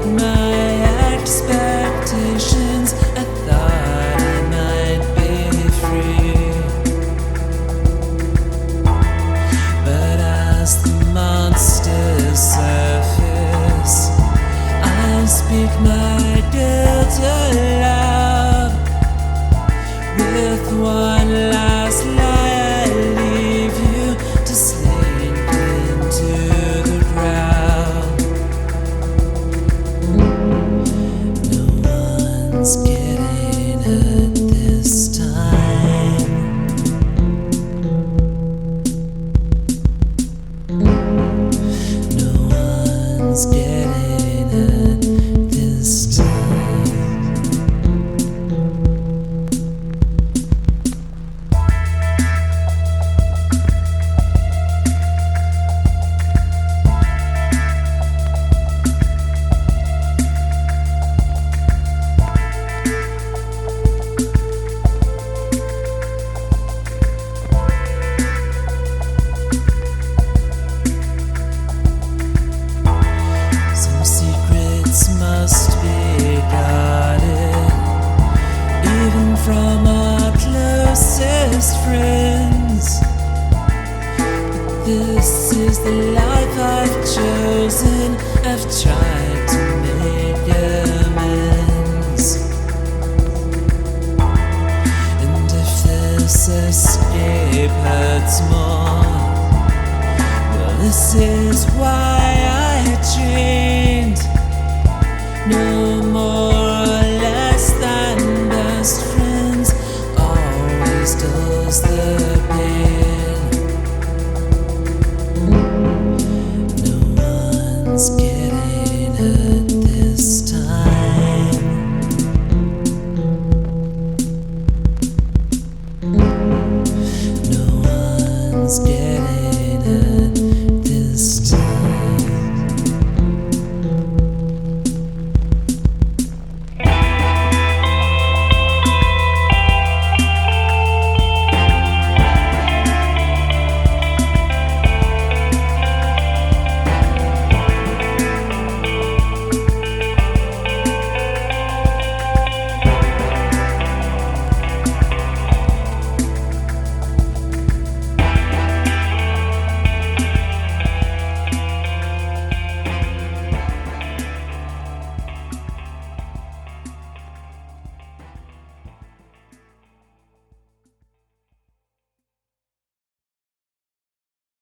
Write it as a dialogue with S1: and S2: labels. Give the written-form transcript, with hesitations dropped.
S1: my expectations. I thought I might be free, but as the monsters surface, I speak my guilt aloud. With one last lie, I leave you to slink into the crowd. No one's getting hurt this time. No one's getting hurt this time. Some secrets must be guarded, even from our closest friends. But this is the life I've chosen.